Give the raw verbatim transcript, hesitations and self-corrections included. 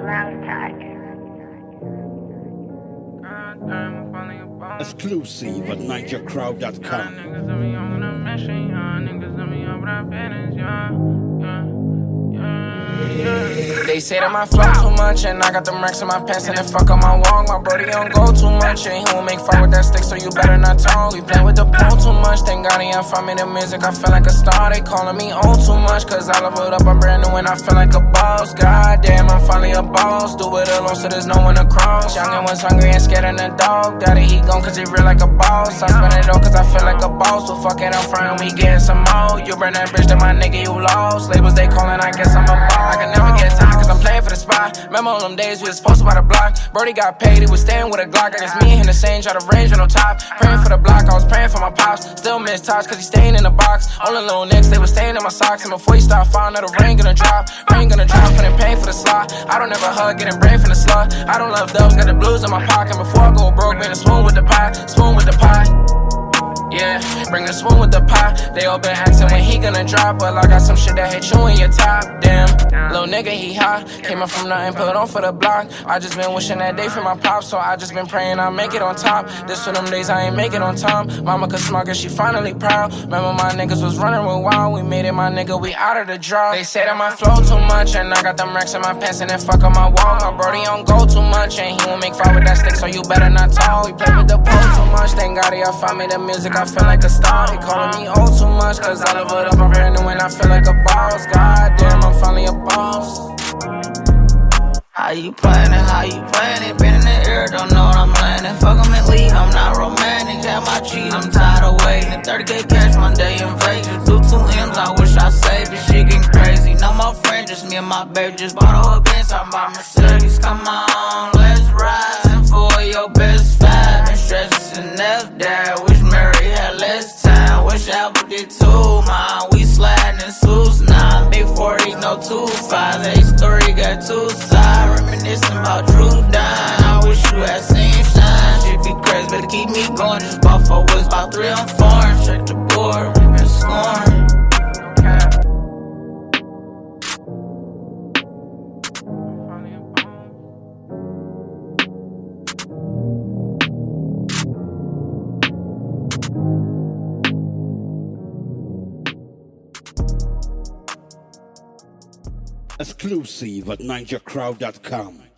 Exclusive at niger crowd dot com. They say that my flow too much, and I got them racks in my pants, and then fuck on my walk. My brody don't go too much, and he won't make fire with that stick, so you better not talk. We play with the pole too much, thank God he ain't find me the music. I feel like a star, they calling me old too much, cause I leveled up, I'm brand new, and I feel like a boss. God damn, I'm finally a boss. Do it alone, so there's no one to cross. Youngin' was hungry and scared of the dog. Daddy, he gone, cause he real like a boss. I spend it all, cause I feel like a boss. So fuck it, I'm front, we getting some more. You burn that bridge, then my nigga, you lost. Labels, they calling, I guess I'm a boss. I can never get time, cause I'm playing for the spot. Remember all them days we was posted by the block. Brody got paid, he was staying with a Glock. And it's me and the same, try to range with no top. Praying for the block, I was praying for my pops. Still miss touch, cause he staying in the box. All the little nicks, they was staying in my socks. And before you start falling, the rain gonna drop. Rain gonna drop, putting pain for the slot. I don't ever hug, getting brain from the slut. I don't love those, got the blues in my pocket. Before I go broke, bring a spoon with the pie. Spoon with the pie. Yeah, bring the spoon with the pie. They all been asking when he gonna drop, but I got some shit that hit you in your top. Damn, little nigga, he hot. Came up from nothing, put on for the block. I just been wishing that day for my pops, so I just been praying I make it on top. This for them days I ain't make it on time. Mama could smart, cause she finally proud. Remember my niggas was running with wild. We made it, my nigga, we out of the drop. They say that my flow too much, and I got them racks in my pants, and then fuck on my wall. My brody don't go too much, and he won't make fire with that stick, so you better not talk. We play with the pole too much, thank God he found me the music. I feel like a star. He calling me old too much, cause I leveled up, I'm brand new, and I feel like a boss. God damn, I'm finally a boss. How you playin' it, how you playin' it? Been in the air, don't know what I'm landing. Fuck 'em and leave, I'm not romantic. Have my cheese, I'm tired of waiting. thirty K cash Monday in Vegas. Do two M's, I wish I saved it. Shit getting crazy. No more friends, just me and my baby. Just bought a Benz, talking about Mercedes. Come on, let's ride. Send for your best five. Been stressing and F that. Wish Mary had less time. Wish Apple did too, man. We sliding in suits now. Big forty, no two fives. H three got two sides. Reminiscing about Drew Dine. I wish you had seen shine. Shit be crazy, better keep me going. Just bought four woods, about three on foreign. Check the board, we been scoring. Exclusive at niger crowd dot com.